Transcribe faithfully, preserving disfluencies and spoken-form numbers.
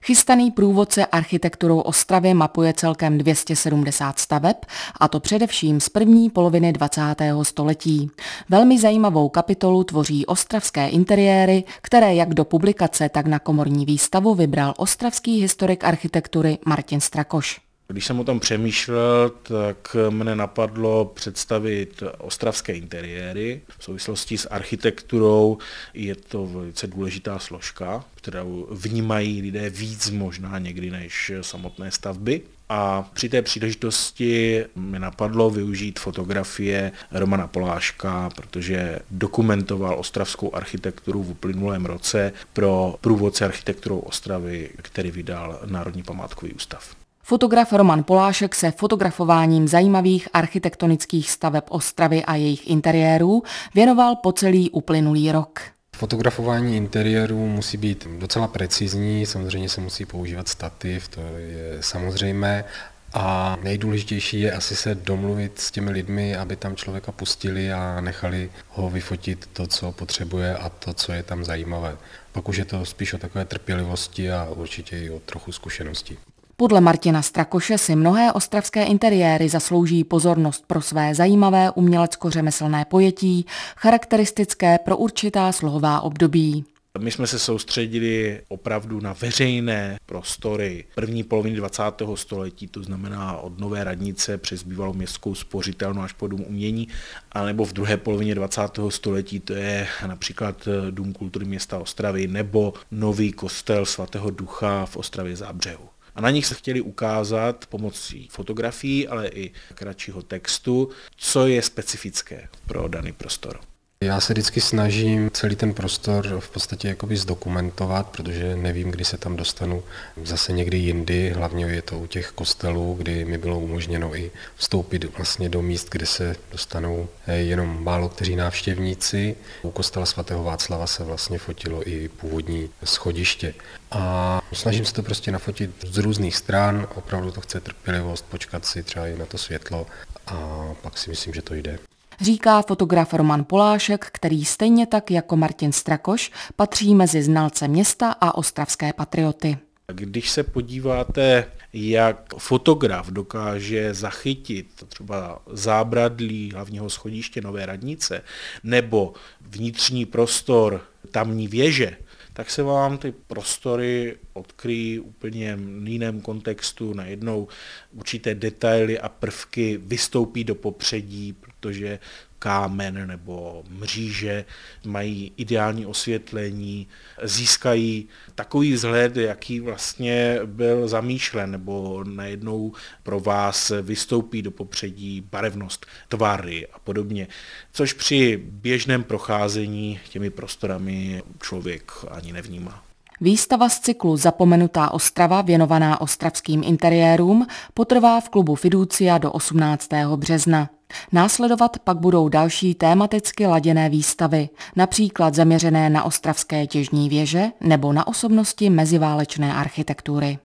Chystaný průvodce architekturou Ostravy mapuje celkem dvě stě sedmdesát staveb, a to především z první poloviny dvacátého století. Velmi zajímavou kapitolu tvoří ostravské interiéry, které jak do publikace, tak na komorní výstavu vybral ostravský historik architektury Martin Strakoš. Když jsem o tom přemýšlel, tak mne napadlo představit ostravské interiéry. V souvislosti s architekturou je to velice důležitá složka, kterou vnímají lidé víc možná někdy než samotné stavby. A při té příležitosti mi napadlo využít fotografie Romana Poláška, protože dokumentoval ostravskou architekturu v uplynulém roce pro průvodce architekturou Ostravy, který vydal Národní památkový ústav. Fotograf Roman Polášek se fotografováním zajímavých architektonických staveb Ostravy a jejich interiérů věnoval po celý uplynulý rok. Fotografování interiérů musí být docela precizní, samozřejmě se musí používat stativ, to je samozřejmé. A nejdůležitější je asi se domluvit s těmi lidmi, aby tam člověka pustili a nechali ho vyfotit to, co potřebuje a to, co je tam zajímavé. Pak už je to spíš o takové trpělivosti a určitě i o trochu zkušenosti. Podle Martina Strakoše si mnohé ostravské interiéry zaslouží pozornost pro své zajímavé umělecko-řemeslné pojetí, charakteristické pro určitá slohová období. My jsme se soustředili opravdu na veřejné prostory první poloviny dvacátého století, to znamená od Nové radnice přes bývalou městskou spořitelnu až po Dům umění, anebo v druhé polovině dvacátého století to je například Dům kultury města Ostravy nebo nový kostel svatého Ducha v Ostravě Zábřehu. A na nich se chtěli ukázat pomocí fotografií, ale i kratšího textu, co je specifické pro daný prostor. Já se vždycky snažím celý ten prostor v podstatě jakoby zdokumentovat, protože nevím, kdy se tam dostanu zase někdy jindy, hlavně je to u těch kostelů, kdy mi bylo umožněno i vstoupit vlastně do míst, kde se dostanou jenom málo kteří návštěvníci. U kostela svatého Václava se vlastně fotilo i původní schodiště. A snažím se to prostě nafotit z různých stran, opravdu to chce trpělivost, počkat si třeba i na to světlo a pak si myslím, že to jde. Říká fotograf Roman Polášek, který stejně tak jako Martin Strakoš patří mezi znalce města a ostravské patrioty. Když se podíváte, jak fotograf dokáže zachytit třeba zábradlí hlavního schodiště Nové radnice nebo vnitřní prostor tamní věže, tak se vám ty prostory odkryjí úplně v jiném kontextu, najednou určité detaily a prvky vystoupí do popředí, protože kámen nebo mříže mají ideální osvětlení, získají takový vzhled, jaký vlastně byl zamýšlen, nebo najednou pro vás vystoupí do popředí barevnost, tvary a podobně, což při běžném procházení těmi prostorami člověk ani nevnímá. Výstava z cyklu Zapomenutá Ostrava, věnovaná ostravským interiérům, potrvá v klubu Fiducia do osmnáctého března. Následovat pak budou další tematicky laděné výstavy, například zaměřené na ostravské těžní věže nebo na osobnosti meziválečné architektury.